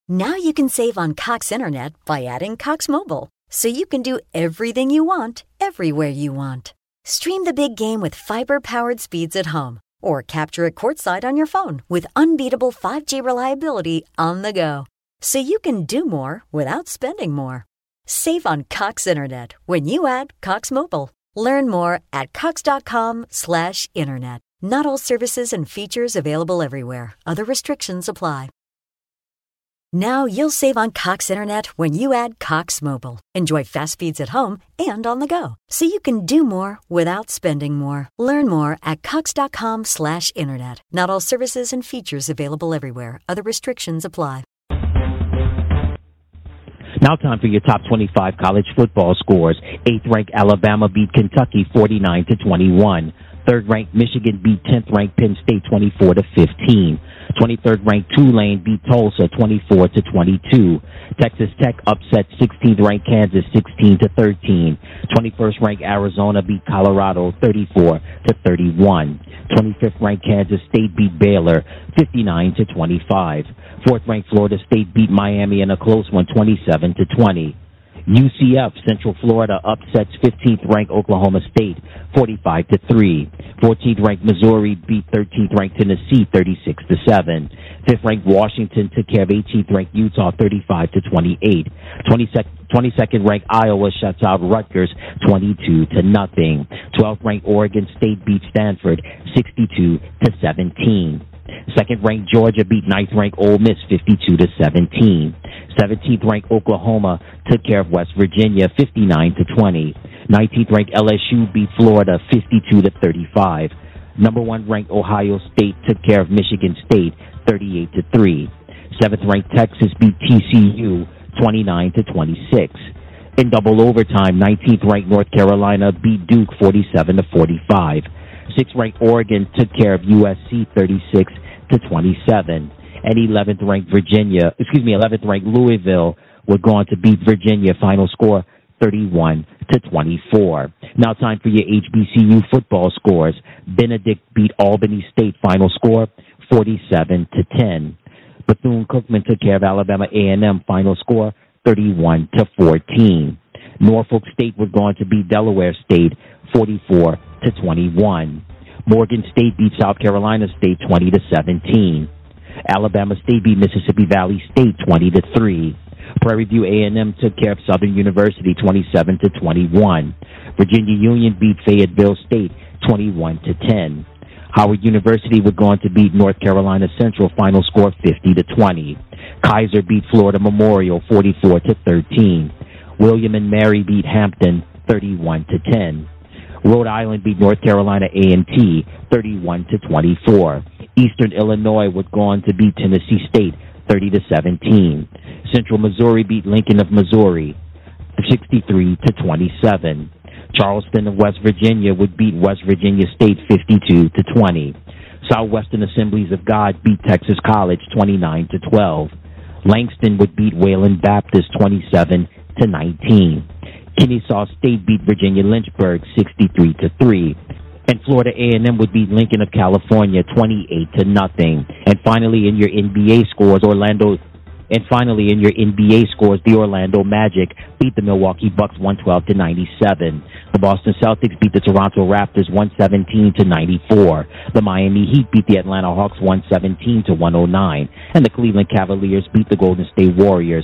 Now you can save on Cox Internet by adding Cox Mobile, so you can do everything you want, everywhere you want. Stream the big game with fiber-powered speeds at home, or capture it courtside on your phone with unbeatable 5G reliability on the go, so you can do more without spending more. Save on Cox Internet when you add Cox Mobile. Learn more at cox.com/internet. Not all services and features available everywhere. Other restrictions apply. Now you'll save on Cox Internet when you add Cox Mobile. Enjoy fast speeds at home and on the go, so you can do more without spending more. Learn more at cox.com/internet. Not all services and features available everywhere. Other restrictions apply. Now time for your top 25 college football scores. 8th-ranked Alabama beat Kentucky 49-21. 3rd-ranked Michigan beat 10th-ranked Penn State 24-15. 23rd-ranked Tulane beat Tulsa 24-22. Texas Tech upset 16th-ranked Kansas 16-13. 21st-ranked Arizona beat Colorado 34-31. 25th-ranked Kansas State beat Baylor 59-25. 4th-ranked Florida State beat Miami in a close one 27-20. UCF Central Florida upsets 15th-ranked Oklahoma State 45-3. 14th-ranked Missouri beat 13th-ranked Tennessee 36-7. 5th-ranked Washington took care of 18th-ranked Utah 35-28. 22nd-ranked Iowa shuts out Rutgers 22-0. 12th-ranked Oregon State beat Stanford 62-17. 2nd-ranked Georgia beat 9th-ranked Ole Miss 52-17. 17th-ranked Oklahoma took care of West Virginia 59-20. 19th-ranked LSU beat Florida 52-35. Number 1-ranked Ohio State took care of Michigan State 38-3. 7th-ranked Texas beat TCU 29-26. In double overtime, 19th-ranked North Carolina beat Duke 47-45. 6th-ranked Oregon took care of USC 36-27. And 11th-ranked Louisville would go on to beat Virginia. Final score 31-24. Now time for your HBCU football scores. Benedict beat Albany State. Final score 47-10. Bethune-Cookman took care of Alabama A&M. Final score 31-14. Norfolk State would go on to beat Delaware State 44-21. Morgan State beat South Carolina State 20-17. Alabama State beat Mississippi Valley State 20-3. Prairie View A&M took care of Southern University 27-21. Virginia Union beat Fayetteville State 21-10. Howard University would go on to beat North Carolina Central. Final score 50-20. Kaiser beat Florida Memorial 44-13. William and Mary beat Hampton 31-10. Rhode Island beat North Carolina A&T 31-24. Eastern Illinois would go on to beat Tennessee State 30-17. Central Missouri beat Lincoln of Missouri 63-27. Charleston of West Virginia would beat West Virginia State 52-20. Southwestern Assemblies of God beat Texas College 29-12. Langston would beat Wayland Baptist 27-19. Kennesaw State beat Virginia Lynchburg 63-3. And Florida A&M would beat Lincoln of California 28-0. And finally, in your NBA scores, the Orlando Magic beat the Milwaukee Bucks 112-97. The Boston Celtics beat the Toronto Raptors 117-94. The Miami Heat beat the Atlanta Hawks 117-109. And the Cleveland Cavaliers beat the Golden State Warriors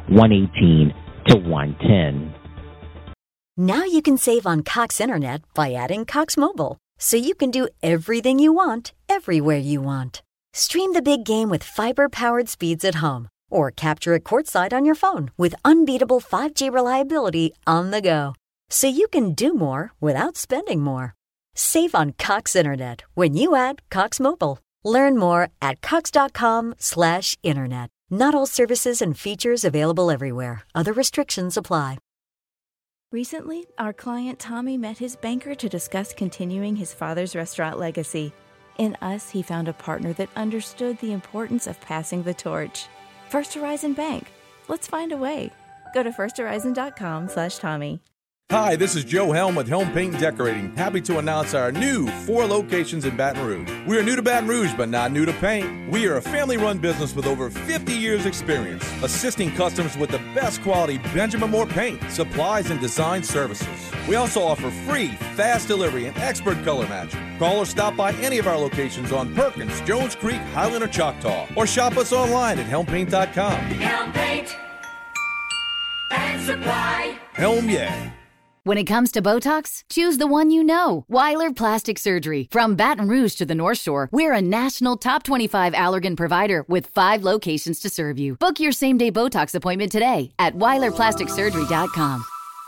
118-110. Now you can save on Cox Internet by adding Cox Mobile, so you can do everything you want, everywhere you want. Stream the big game with fiber-powered speeds at home, or capture it courtside on your phone with unbeatable 5G reliability on the go, so you can do more without spending more. Save on Cox Internet when you add Cox Mobile. Learn more at cox.com/internet. Not all services and features available everywhere. Other restrictions apply. Recently, our client Tommy met his banker to discuss continuing his father's restaurant legacy. In us, he found a partner that understood the importance of passing the torch. First Horizon Bank. Let's find a way. Go to firsthorizon.com/Tommy. Hi, this is Joe Helm with Helm Paint and Decorating. Happy to announce our new 4 locations in Baton Rouge. We are new to Baton Rouge, but not new to paint. We are a family-run business with over 50 years experience, assisting customers with the best quality Benjamin Moore paint, supplies, and design services. We also offer free, fast delivery and expert color matching. Call or stop by any of our locations on Perkins, Jones Creek, Highland, or Choctaw, or shop us online at helmpaint.com. Helm Paint and Supply. Helm, yeah. When it comes to Botox, choose the one you know. Weiler Plastic Surgery. From Baton Rouge to the North Shore, we're a national top 25 Allergan provider with 5 locations to serve you. Book your same-day Botox appointment today at WeilerPlasticSurgery.com.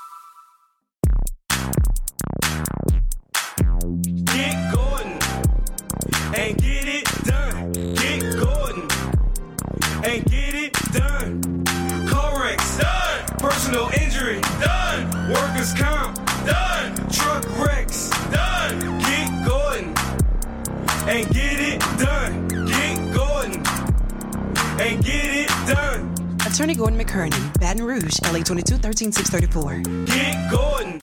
Get Gordon and get it done. Get Gordon and get it done. Correx done. Personal injury done. Workers' comp done. Truck wrecks done. Get Gordon and get it done. Get Gordon and get it done. Attorney Gordon McKernan, Baton Rouge, LA 22 13634. Get Gordon.